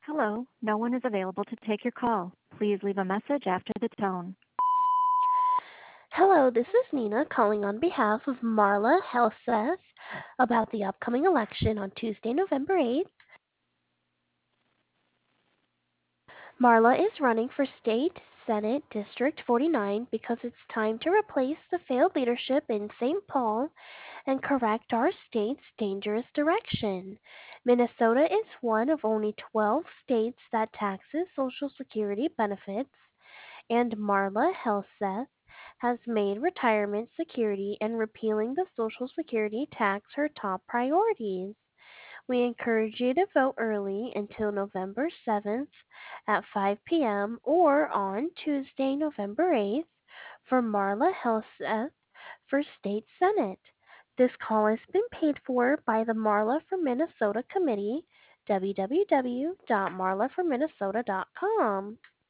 Hello, no one is available to take your call. Please leave a message after the tone. Hello, this is Nina calling on behalf of Marla Helseth about the upcoming election on Tuesday, November 8th. Marla is running for State Senate District 49 because it's time to replace the failed leadership in St. Paul and correct our state's dangerous direction. Minnesota is one of only 12 states that taxes Social Security benefits, and Marla Helseth has made retirement security and repealing the Social Security tax her top priorities. We encourage you to vote early until November 7th at 5 p.m. or on Tuesday, November 8th for Marla Helseth for State Senate. This call has been paid for by the Marla for Minnesota Committee, www.marlaforminnesota.com.